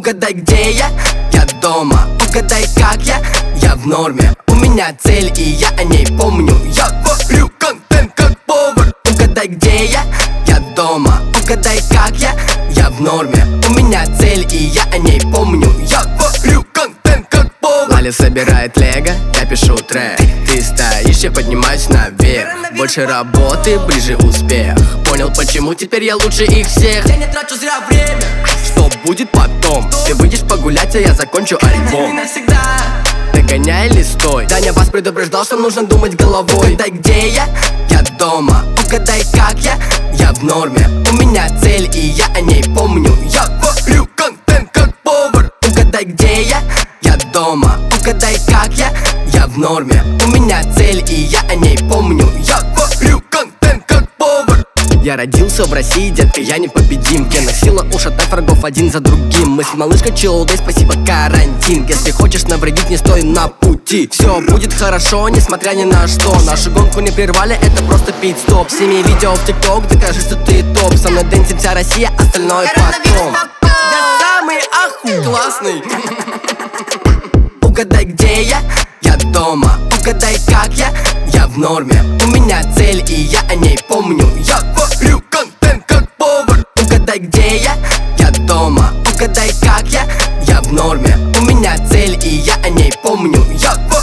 Угадай, где я? Я дома. Угадай, как я в норме. У меня цель, и я о ней помню. Я варю контент как повар. Угадай, где я? Я дома. Угадай, как я в норме. У меня цель, и я о ней помню. Я варю контент как повар. Лали собирает лего, я пишу трек. Ты стоишь, я поднимаюсь наверх. Больше работы, ближе успех. Понял, почему теперь я лучше их всех. Я не трачу зря время. Что будет потом? Ты выйдешь погулять, а я закончу альбом. Догоняй или стой? Даня вас предупреждал, что нужно думать головой. Угадай, где я? Я дома. Угадай, как я в норме. У меня цель, и я о ней помню. Я варю контент как повар. Угадай, где я? Я дома. Угадай, как я в норме. У меня цель, и я о ней помню. Я варю контент как повар. Я родился в России, детка, я непобедим. Гена сила, ушатай врагов один за другим. Мы с малышкой чилдой, спасибо карантин. Если хочешь навредить, не стой на пути. Все будет хорошо, несмотря ни на что. Нашу гонку не прервали, это просто пит-стоп. Сними видео в ТикТок, докажи, что ты топ. Со мной дэнсит вся Россия, остальное потом. Я самый классный. Угадай, где я? Я дома. Угадай, как я в норме. У меня цель, и я о ней помню. Я варю контент как повар. Угадай, где я? Я дома. Угадай, как я в норме. У меня цель, и я о ней помню. Я